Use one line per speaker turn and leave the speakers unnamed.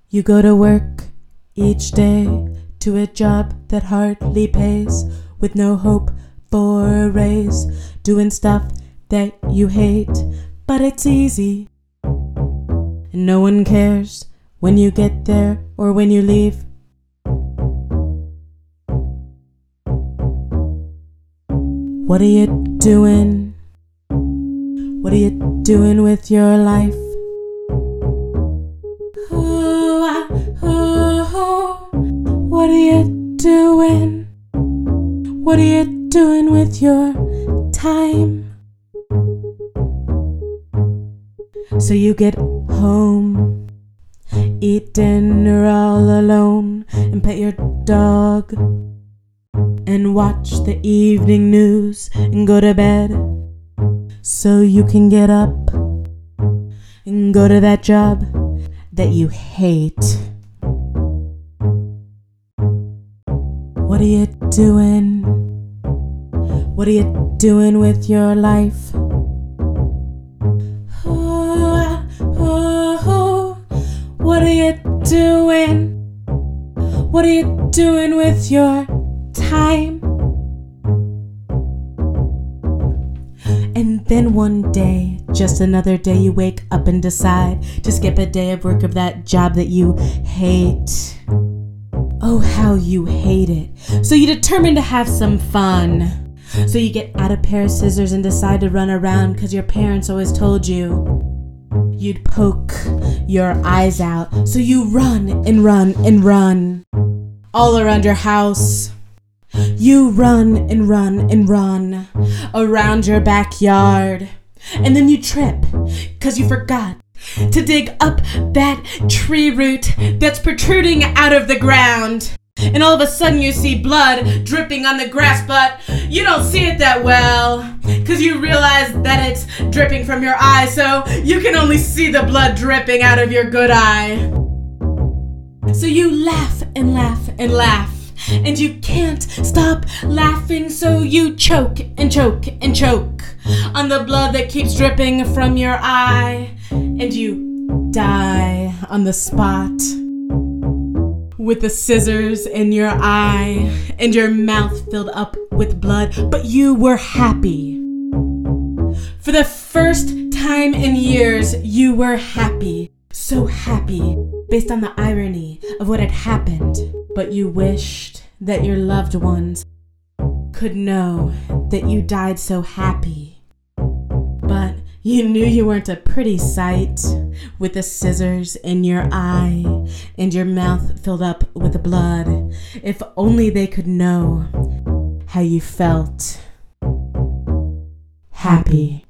You go to work each day to a job that hardly pays, with no hope for a raise, doing stuff that you hate, but it's easy. And no one cares when you get there or when you leave. What are you doing? What are you doing with your life? What are you doing? What are you doing with your time? So you get home, eat dinner all alone, and pet your dog, and watch the evening news, and go to bed, so you can get up and go to that job that you hate. What are you doing? What are you doing with your life? What are you doing? What are you doing with your time? And then one day, just another day, you wake up and decide to skip a day of work of that job that you hate. Oh, how you hate it. So you determine to have some fun. So you get out a pair of scissors and decide to run around, because your parents always told you you'd poke your eyes out. So you run and run and run all around your house. You run and run and run around your backyard. And then you trip because you forgot to dig up that tree root that's protruding out of the ground. And all of a sudden you see blood dripping on the grass, but you don't see it that well because you realize that it's dripping from your eye, so you can only see the blood dripping out of your good eye. So you laugh and laugh and laugh, and you can't stop laughing, so you choke and choke and choke on the blood that keeps dripping from your eye, and you die on the spot with the scissors in your eye and your mouth filled up with blood. But you were happy. For the first time in years, you were happy. So happy, based on the irony of what had happened. But you wished that your loved ones could know that you died so happy. But you knew you weren't a pretty sight, with the scissors in your eye and your mouth filled up with blood. If only they could know how you felt happy.